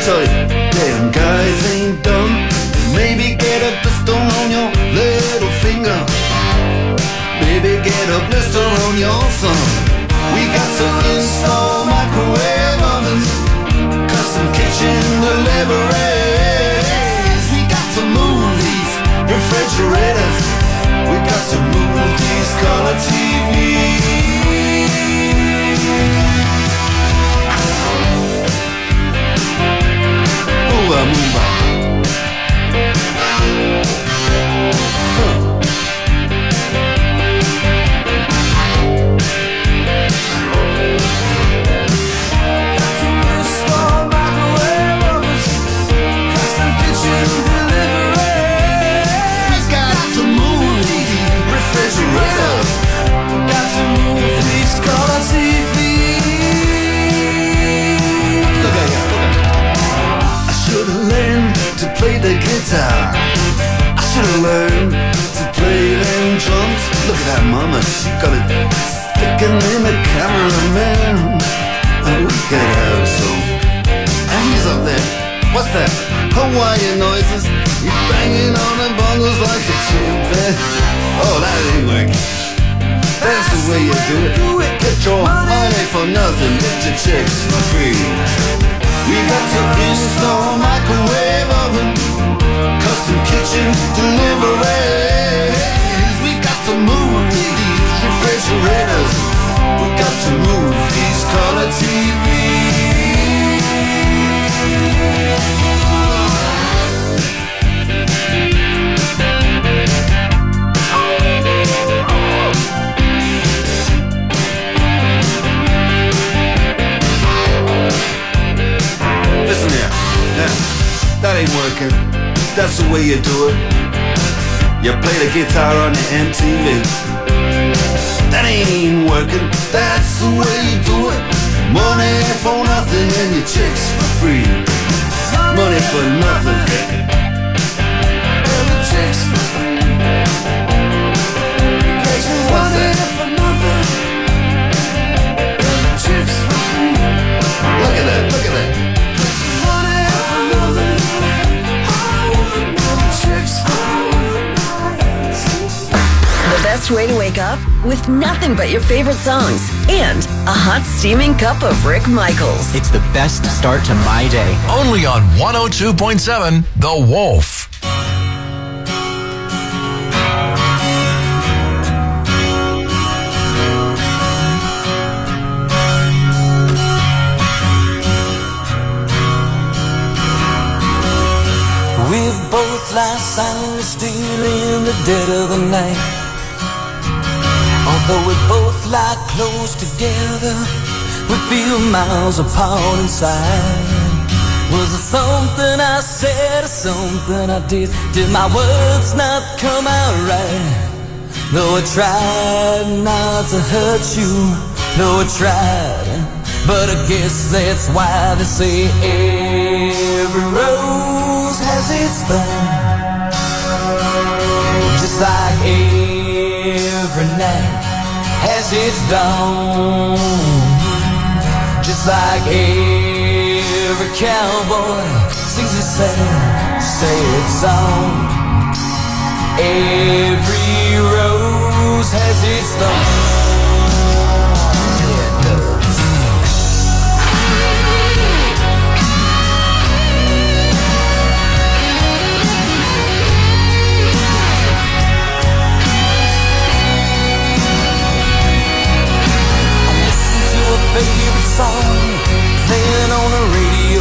tell you, damn guys ain't dumb. Maybe get a blister on your little finger. Maybe get a blister on your thumb. We got to install microwave ovens, custom kitchen deliveries. We got to move these refrigerators. We got to move these color TVs. Move on, move on. Play the guitar. I should've learned to play them drums. Look at that mama, she got it sticking in the cameraman. Oh, we could have some. And he's up there. What's that? Hawaiian noises. He's banging on the bongos like a chimpanzee. Oh, that ain't working. That's the way you do it. Get your money for nothing, get your chicks for free. We got to install microwave oven, custom kitchen deliveries. We got to move these refrigerators. We got to move these color TVs. Listen here, now, that ain't working. That's the way you do it. You play the guitar on the MTV. That ain't working. That's the way you do it. Money for nothing and your chicks for free. Money for nothing and your chicks for free. What's that? For nothing and your chicks for free. Look at that, look at that. The best way to wake up? With nothing but your favorite songs and a hot steaming cup of Rick Michaels. It's the best start to my day. Only on 102.7 The Wolf. We both lie silent still in the dead of the night. Although we both lie close together, we feel miles apart inside. Was it something I said or something I did? Did my words not come out right? Though I tried not to hurt you, though I tried, but I guess that's why they say every rose has its thorn. Just like every night has its dawn. Just like every cowboy sings a sad, sad song. Every rose has its thorn. Favorite song playing on the radio,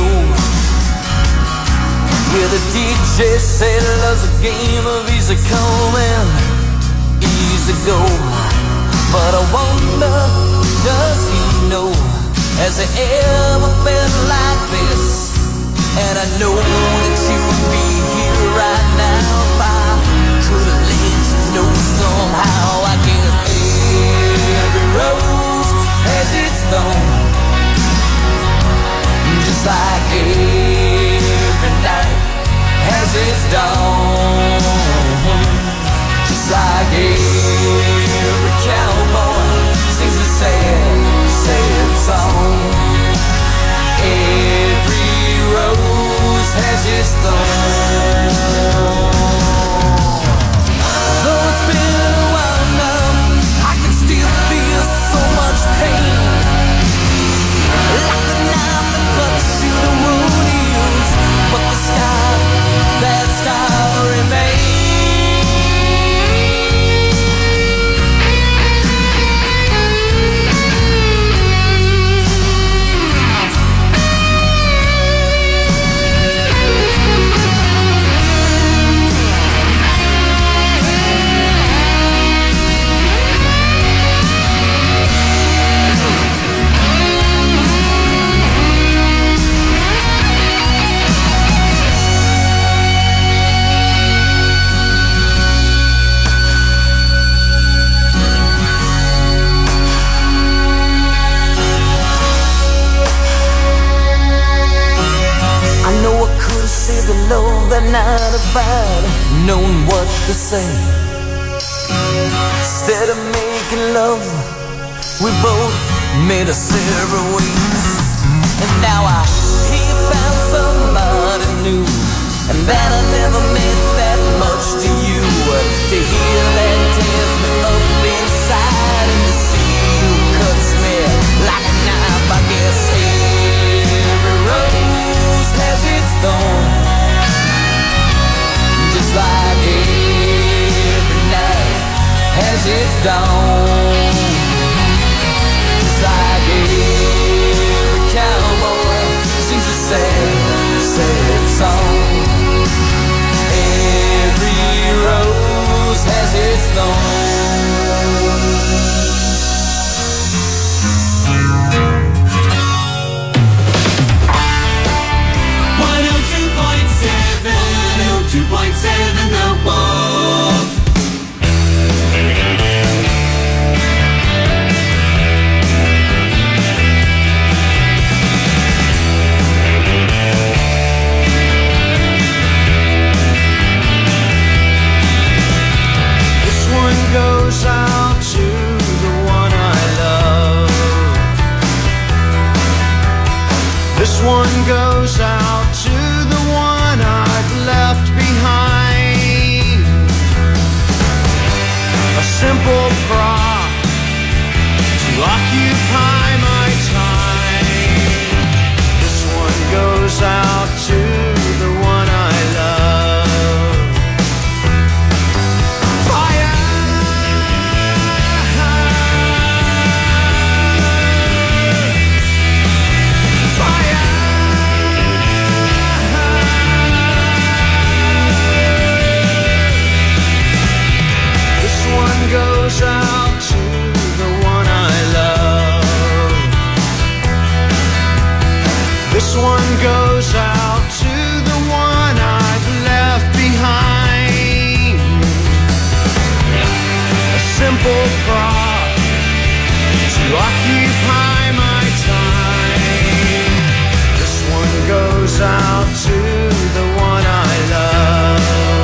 where the DJ said love's a game of easy come and easy go. But I wonder, does he know, has he ever felt like this? And I know that you would be here right now if I could have let you know somehow. I guess every rose has its thorn, just like every night has its dawn. Just like every cowboy sings a sad, sad song. Every road satisfied knowing what to say. Instead of making love, we both made a separate ways. And now he found somebody new, and that I never meant that much to you. To hear that tears me up inside, and to see you cuts me like a knife. I guess every rose has its thorn, just like every night has its dawn. Just like every cowboy sings a sad, sad song. Every rose has its thorn. 102.7 The Wolf. Goes out to the one I love. This one goes out to the one I've left behind. A simple prop to occupy my time. This one goes out to the one I love. Goes out to the one I love. This one goes out to the one I've left behind. A simple prop to occupy my time. This one goes out to the one I love.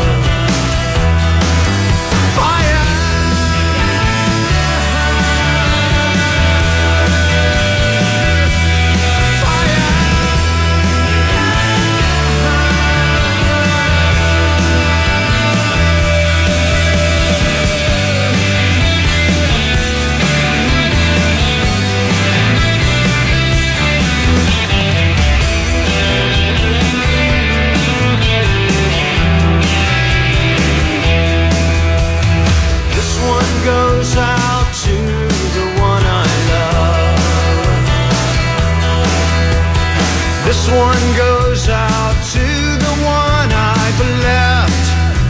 Goes out to the one I love. This one goes out to the one I've left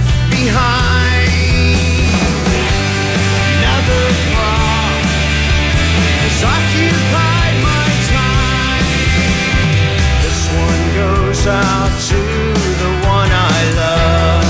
behind. Another prop has occupied my time. This one goes out to the one I love.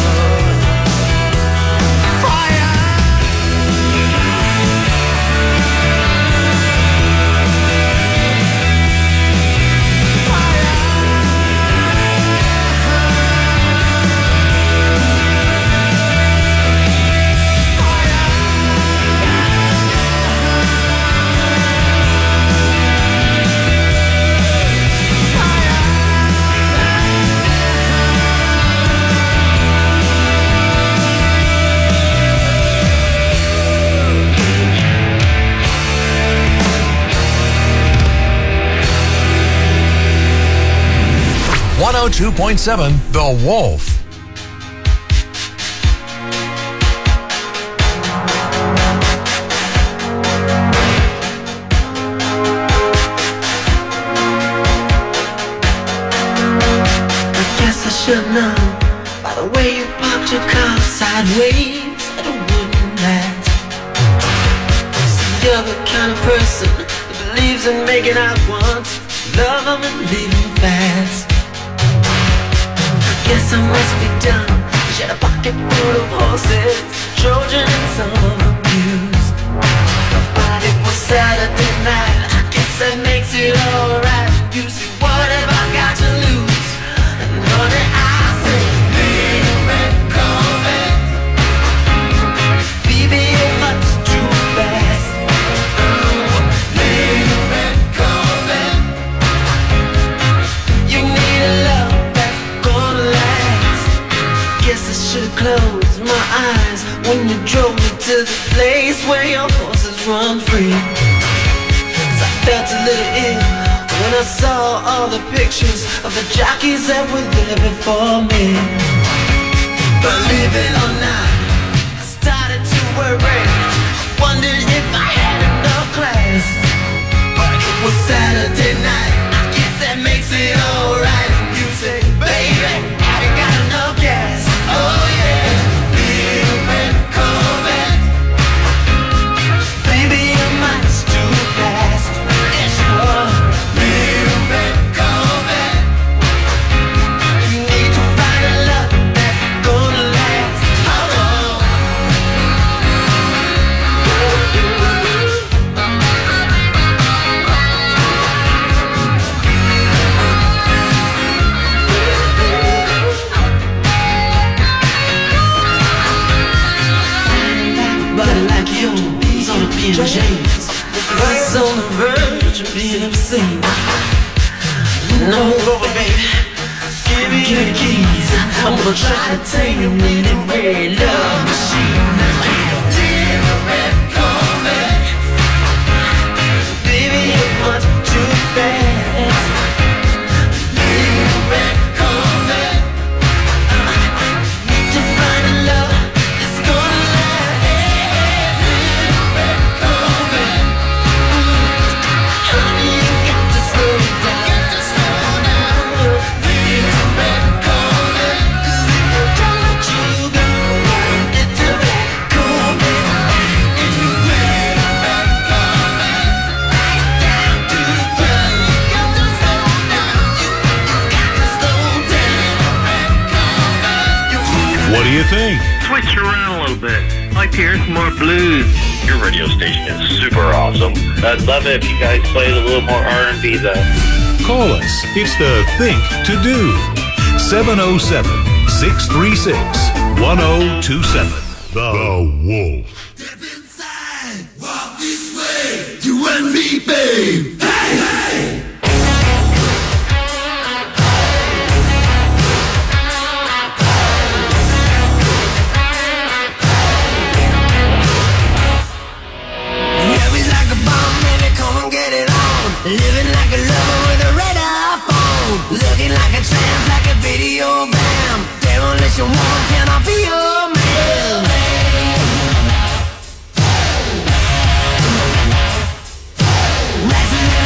.7 The Wolf. I guess I should know by the way you parked your car sideways that it wouldn't last. See, you're the kind of person that believes in making out once, love them and leave them fast. Guess I must be done. She had a pocket full of horses, Trojan and some of them used. But it was Saturday night, I guess that makes it alright. You see, what have I got to lose? And honey, I say, baby, should've closed my eyes when you drove me to the place where your horses run free. 'Cause I felt a little ill when I saw all the pictures of the jockeys that were there before me. Believe it or not, I started to worry. Wondered if I had enough class. But it was Saturday night, I guess that makes it alright. You say, baby, have you got enough gas? Oh yeah, little red Corvette. Baby, your mind's too fast. Yeah, sure. Little red Corvette. You need to find a love that's gonna last. Hold on. Body like yours ought to be in chains. It's on the verge of being obscene. No, move over, baby. Give me the keys. I'm gonna try to tame you in a red love machine. Little red Corvette. Baby, you're much too fast. Little red Corvette. Need to find a love that's gonna last. Little red Corvette. Honey, you got to slow down. Little red Corvette. 'Cause if you don't let you go, little red Corvette. And you little red Corvette. Right down to the ground. You got to slow down. You got to slow down. Red Corvette. What do you think? Switch around a little bit. Like to hear some more blues. Your radio station is super awesome. I'd love it if you guys played a little more R&B though. Call us. It's the Think to Do. 707-636-1027. The Wolf. Step inside, walk this way, you and me, babe. Hey, hey! He's like a bomb, baby, come and get it on. Living like a lover with a red iPhone. Looking like a tramp, like a video bam. Demolition woman, can I be your man? Rising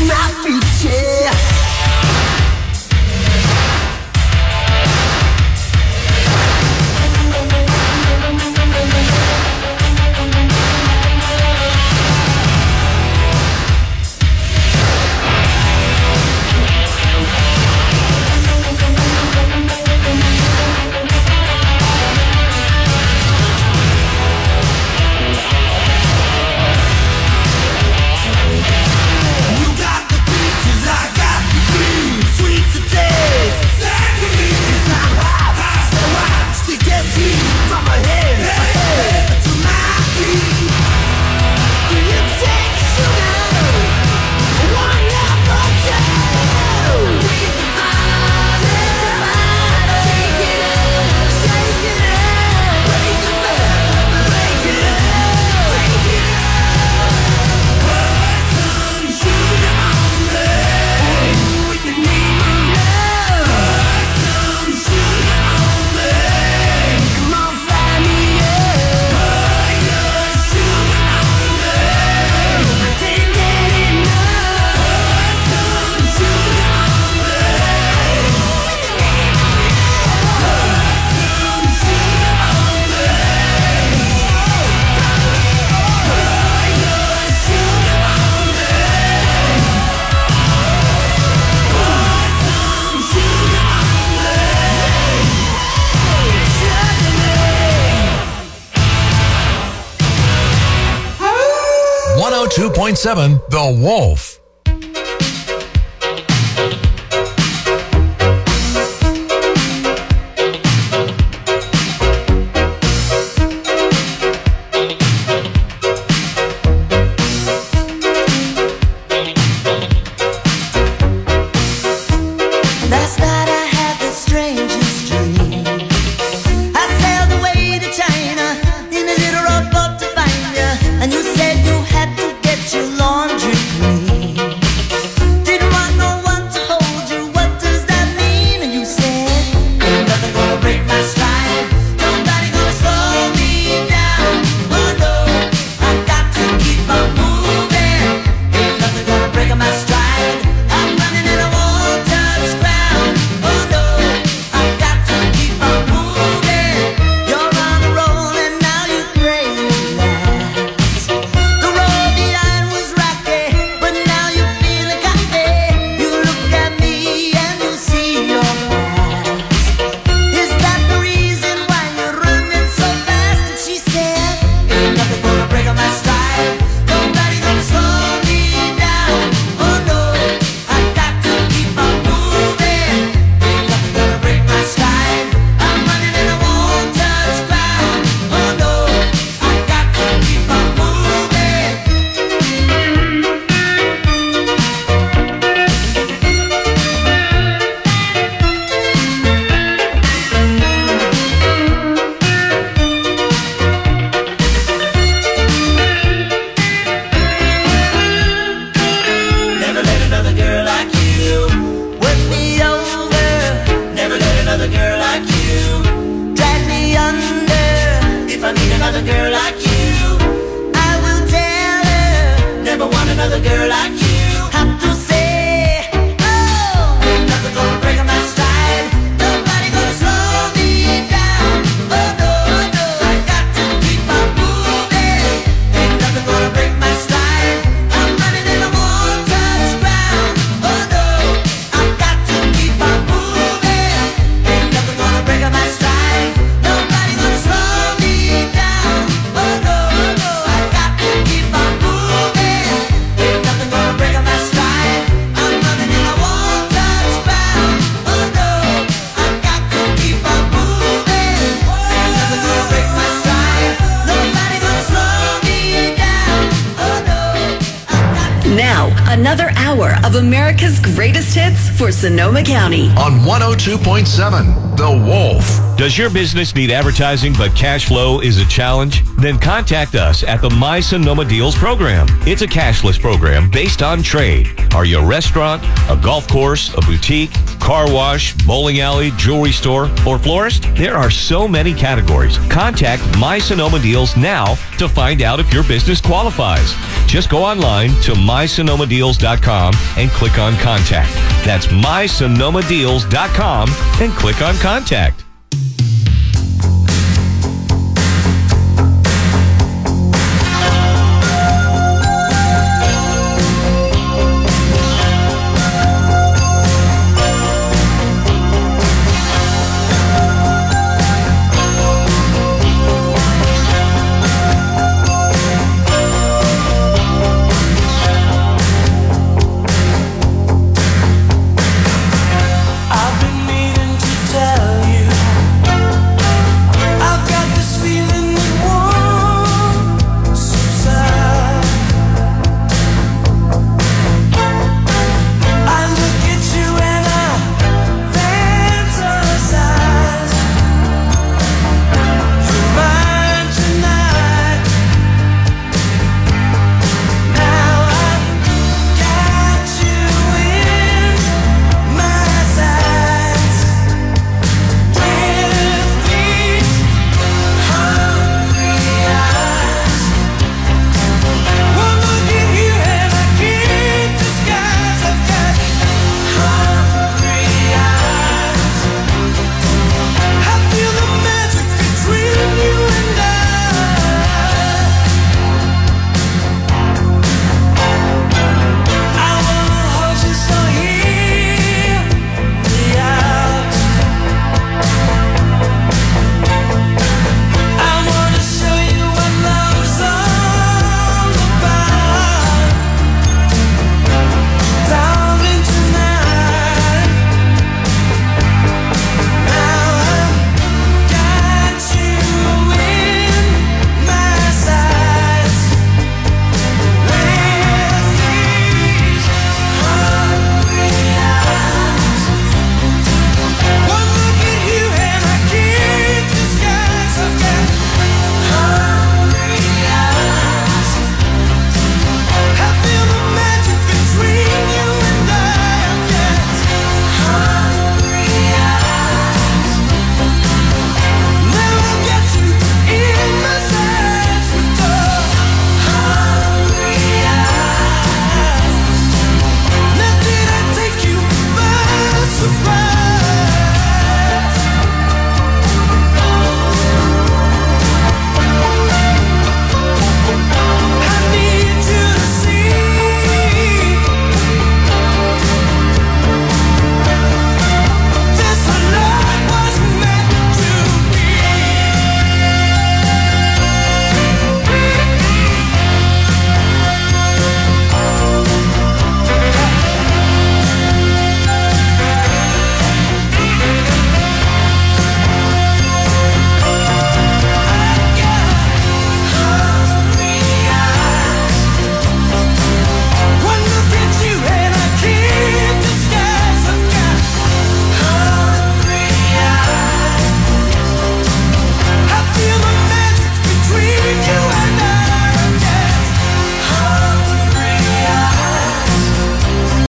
my feet, yeah. .7 The Wolf. Another hour of America's greatest hits for Sonoma County on 102.7 The Wolf. Does your business need advertising but cash flow is a challenge? Then contact us at the My Sonoma Deals program. It's a cashless program based on trade. Are you a restaurant, a golf course, a boutique, car wash, bowling alley, jewelry store, or florist? There are so many categories. Contact My Sonoma Deals now to find out if your business qualifies. Just go online to mysonomadeals.com and click on Contact. That's mysonomadeals.com and click on Contact.